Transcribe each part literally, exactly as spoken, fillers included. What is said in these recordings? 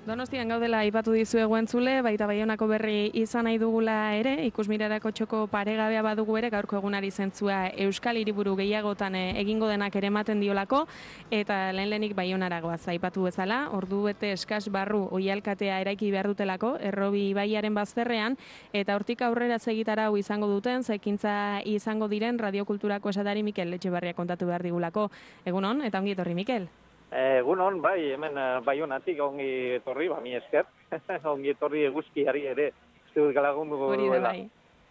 Donostian gaudela aipatu dizuegu entzule, baita Baionako berri izan nahi dugula ere, ikusmirarako txoko paregabea badugu ere, gaurko egunari zentzua Euskal Hiriburu gehiagotan egingo denak ere ematen diolako, eta lehen lehenik Baionara goaz aipatu bezala, ordu bete eskas barru oihalkatea eraiki behar dutelako, Errobi ibaiaren bazterrean, eta hortik aurrera segitarau izango duten, zekintza izango diren radiokulturako esatari Mikel Etxebarria kontatu behar digulako. Egunon, eta ongi etorri Mikel. Egunon, bai, hemen Baionatik ongi etorri, ba, mi esker, ongi etorri eguzkiari ere, uste dut galagundu hori da, bai.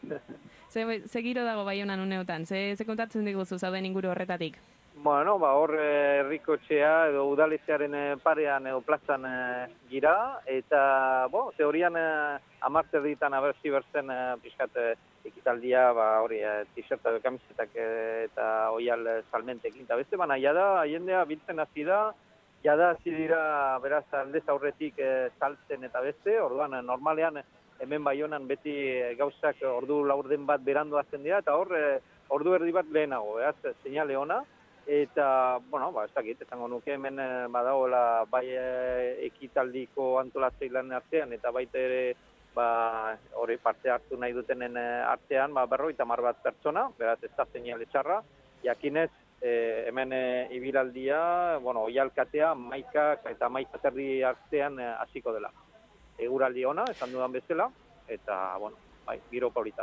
Ze, ze giro dago Baionan uneotan, ze, ze kontatzen diguzu zauden inguru horretatik? Bueno, ba, hor herrikotxea edo udaletxearen parean edo plazan gira, eta, bo, teorian amarter ditan abertzi bertzen pixkat ekitaldia, ba, hori, t-shirta edo kamisetak eta oial salmentekin, eta beste, baina, jada, jendea biltzen hasi da, jada hasi dira, beraz, aldez aurretik saltzen eta beste, orduan, normalean, hemen Baionan beti gauzak ordu laurden bat berandu hasten dira, eta hor, ordu erdi bat lehenago, beraz, seinale ona, eta, bueno, ba, ez dakit, esango nuke hemen badagoela bai ekitaldiko antolatzailean artean, eta baita ere, ba, hori parte hartu nahi dutenen artean, ba, berrogeita hamar bat pertsona, beraz ez da seinale txarra, jakinez, e, hemen e, ibilaldia, bueno, oihalkatea, maikak eta maika terdi artean hasiko dela. Eguraldi ona, esan dudan bezala, eta, bueno, bai, giro polita.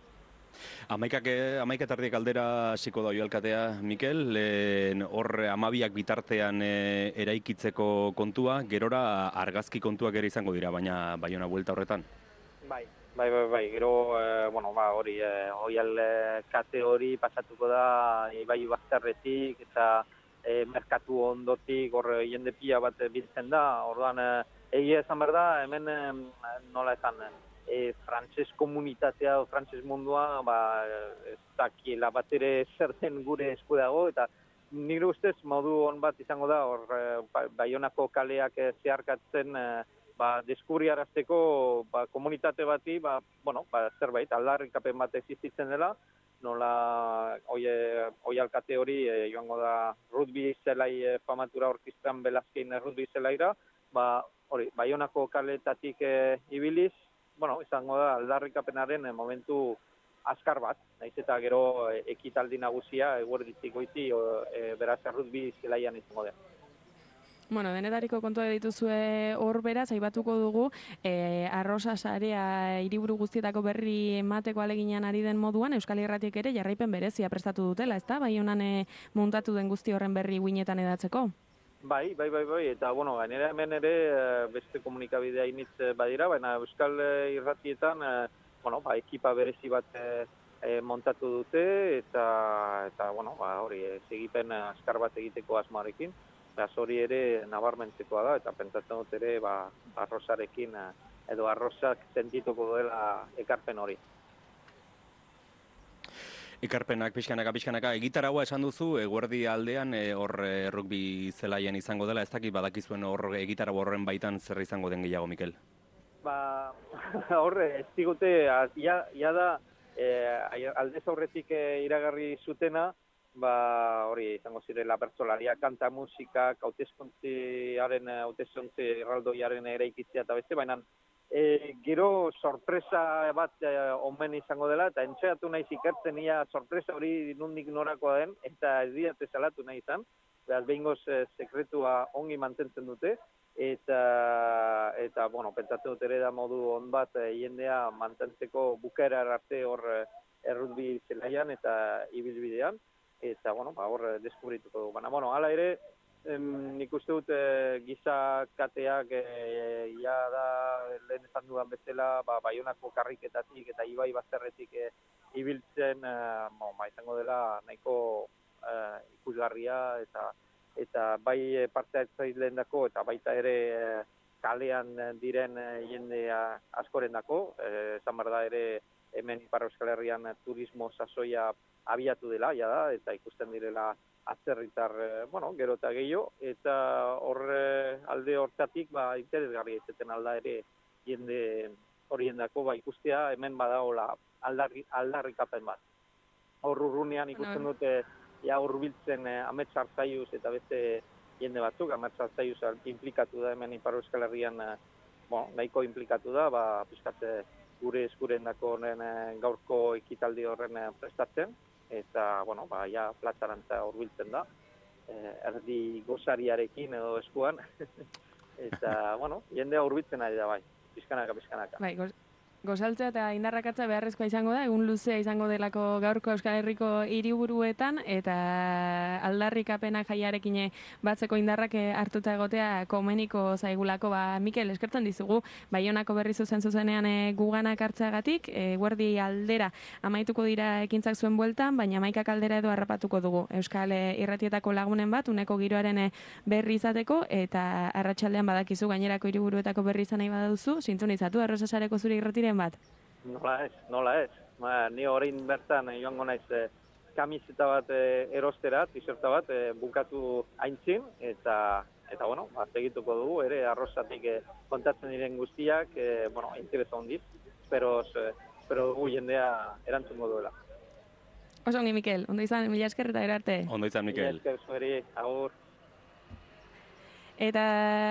Amaikak, amaika tardiek aldera hasiko da oihalkatea, Mikel, lehen hor amabiak bitartean e, eraikitzeko kontua, gerora argazki kontuak ere izango dira, baina Baiona buelta horretan? Bai, bai, bai, bai. Gero, e, bueno, ba, hori, e, oihalkate hori pasatuko da ibai bazterretik eta e, merkatu ondotik, hor jende pila bat biltzen da, orduan, e, egia esan behar da, hemen e, nola esan, E, frantses komunitatea o frantses mundua ba, ez dakiela bat ere zer den gure esku dago, eta nire ustez modu on bat izango da hor ba, Baionako kaleak zeharkatzen e, ba, deskubriarazteko ba, komunitate bati ba, bueno, ba, zerbait aldarrikapen bat existitzen dela, nola oihalkate hori e, joango da rugby zelai e, famatura orkestran Belazkein rugby zelaira, ba, hori, Baionako kaleetatik e, ibiliz, bueno, izango da aldarrikapenaren momentu azkar bat, naiz eta gero ekitaldi nagusia eguerditik goiti e, beraz rugby zelaian izango da. Bueno, denetariko kontua dituzue hor beraz, aipatuko dugu, e, arrosa sarea hiriburu guztietako berri emateko aleginan ari den moduan, Euskal Irratiek ere jarraipen berezia prestatu dutela, ezta? Baionan e, muntatu den guzti horren berri guinetan edatzeko? Bai, bai, bai, bai, eta, bueno, gainera hemen ere beste komunikabidea initz badira, baina Euskal Irratietan, bueno, ba, ekipa berezi bat e, montatu dute, eta, eta bueno, ba, hori, segipen azkar bat egiteko asmoarekin, beraz hori ere nabarmentzekoa da, eta pentsatzen dut ere, ba, arrozarekin, edo arrozak sentituko duela ekarpen hori. Ekarpenak, pixkanaka, pixkanaka, egitaragua esan duzu, eguerdi aldean e, hor e, rugby zelaian izango dela, ez dakit badakizuen hor egitarago horren baitan zer izango den gehiago, Mikel? Ba, horre, ez digute, ja, ja da, e, aldez aurretik e, iragarri zutena, ba, hori, izango zirela bertsolaria, kanta, musika, hautezkontziaren, hautezkontzi erraldoiaren eraikitzea eta beste, baina E, gero sorpresa bat e, omen izango dela, eta entxeatu nahi ikertzen ia sorpresa hori nundik norakoa den, eta ez diate salatu nahi izan, behar behingoz e, sekretua ongi mantentzen dute, eta, eta bueno, pentsatzen dut ere da modu on bat e, jendea mantentzeko bukaera arte hor e, errugbi zelaian eta ibilbidean, eta bueno, ba, hor deskubrituko dugu. Baina, bueno, hala ere, Em, nik uste dut e, giza kateak e, ja da lehen esan dudan bezala ba, Baionako karriketatik eta ibai bazterretik e, ibiltzen e, bo, ba, izango dela nahiko e, ikusgarria eta eta bai parte hartzaileen dako eta baita ere e, kalean diren e, jende askoren dako, e, esan behar da ere hemen Ipar Euskal Herrian turismo sasoia abiatu dela, ja da, eta ikusten direla atzerritar, bueno, gero eta gehiago, eta horre alde hortatik, ba, interesgarri ezeten alda ere jende horiendako, ba, ikustea hemen badagoela aldarri, aldarrikapen bat. Hor urrunean ikusten dute, ja urbiltzen eh, amets hartzaiuz eta beste jende batzuk, amertzatzailuz implikatu da hemen Ipar Euskal Herrian, bueno, nahiko implikatu da, ba, pizkatze gure eskuren dako horren gaurko ekitaldi horren prestatzen, eta, bueno, ba, ja, platzarantza hurbiltzen da, erdi gozariarekin edo eskuan, eta, bueno, jendea hurbiltzen ari da, bai, pizkanaka, pizkanaka. Bai, goz... Gozaltzea eta indarrakatza beharrezkoa izango da, egun luzea izango delako gaurko Euskal Herriko hiriburuetan eta aldarrikapenak jaiarekin batzeko indarrak hartuta egotea komeniko zaigulako. Ba, Mikel, eskertzen dizugu, Baionako berri zuzen zuzenean e, guganak hartzeagatik, e, guerdi aldera amaituko dira ekintzak zuen bueltan, baina hamaikak aldera edo harrapatuko dugu. Euskal e, irratietako lagunen bat, uneko giroaren e, berri izateko, eta arratsaldean badakizu gainerako hiriburuetako berri izan nahi baduzu, sintonizatu Arrosasareko zure irratiren bat. Nola ez, nola ez. Ba, ni orain bertan joango naiz e, kamiseta bat e, erostera, t-shirta bat e, bukatu aintzin, eta eta bueno, ba, segituko dugu ere Arrosatik e, kontatzen diren guztiak, e, bueno, interesa hondiz, pero espero dugu jendea erantzungo duela. Oso ongi, Mikel, ondo izan, mila esker eta erarte. Ondo izan, Mikel. Mila esker zueri, agur. Eta